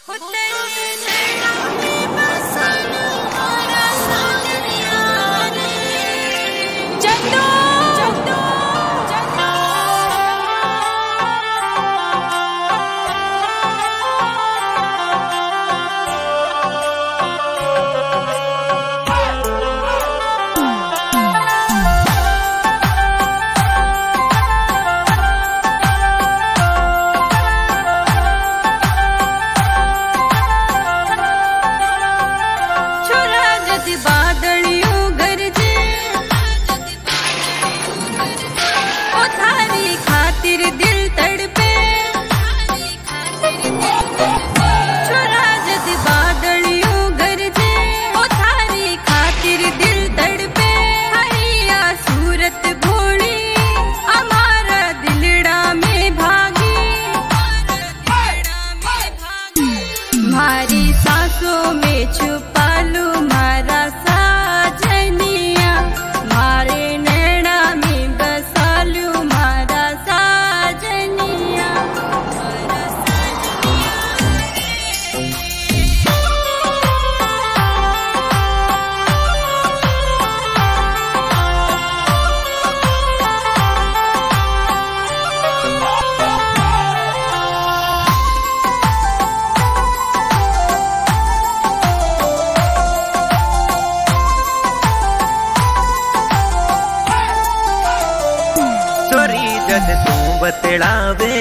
जद तू बतलावे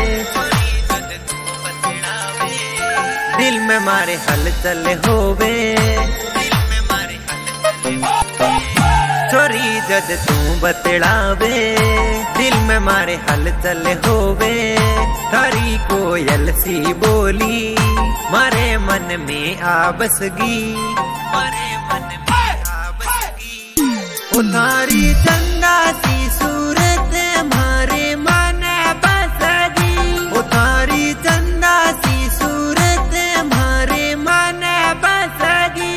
दिल में मारे हलचल होवे छोरी जद तू बतलावे दिल में मारे हलचल होवे थारी कोयल सी बोली मारे मन में आ बसगी मारे मन में आ बसगी उतारी चंदा सी सूरत मारे मन बसगी उतारी चंदा सी सूरत मारे मन बसगी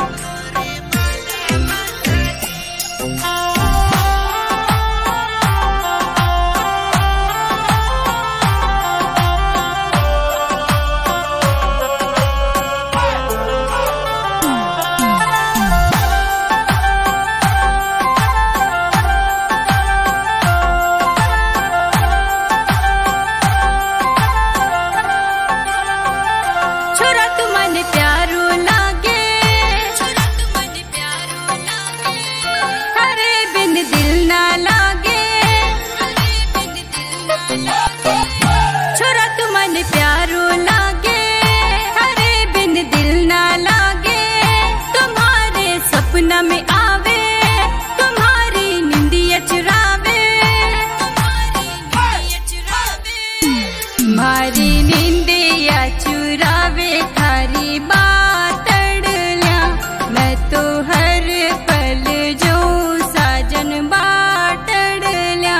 छोरा तुमन प्यारो लागे हरे बिन दिल ना लागे तुम्हारे सपना में आवे तुम्हारी निंदिया चुरावे मारी निंदिया चुरावे थारी बात अड़ल्या मैं तो हर पल जो साजन बाट अड़ल्या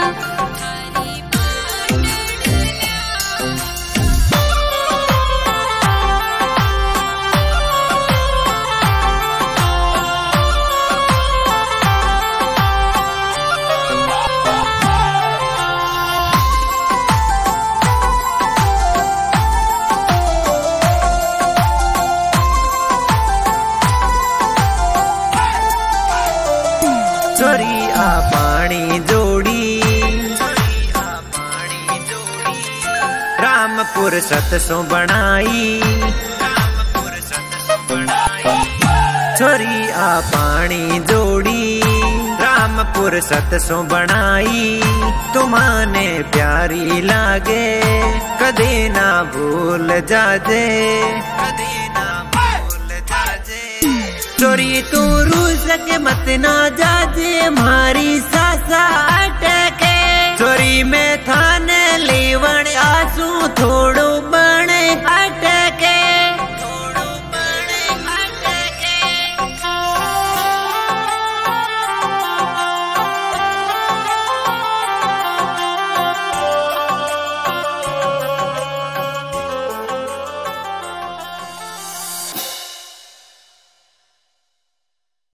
छोरी आ पानी जोड़ी रामपुर सतसों बनाई छोरी आ पानी जोड़ी रामपुर सतसों बनाई तुम्हाने प्यारी लागे कदे ना भूल जाजे कदे ना भूल जाजे छोरी तू रूस के मत ना जाजे मारी सासा अटके छोरी में थाने लेवण आंसू थो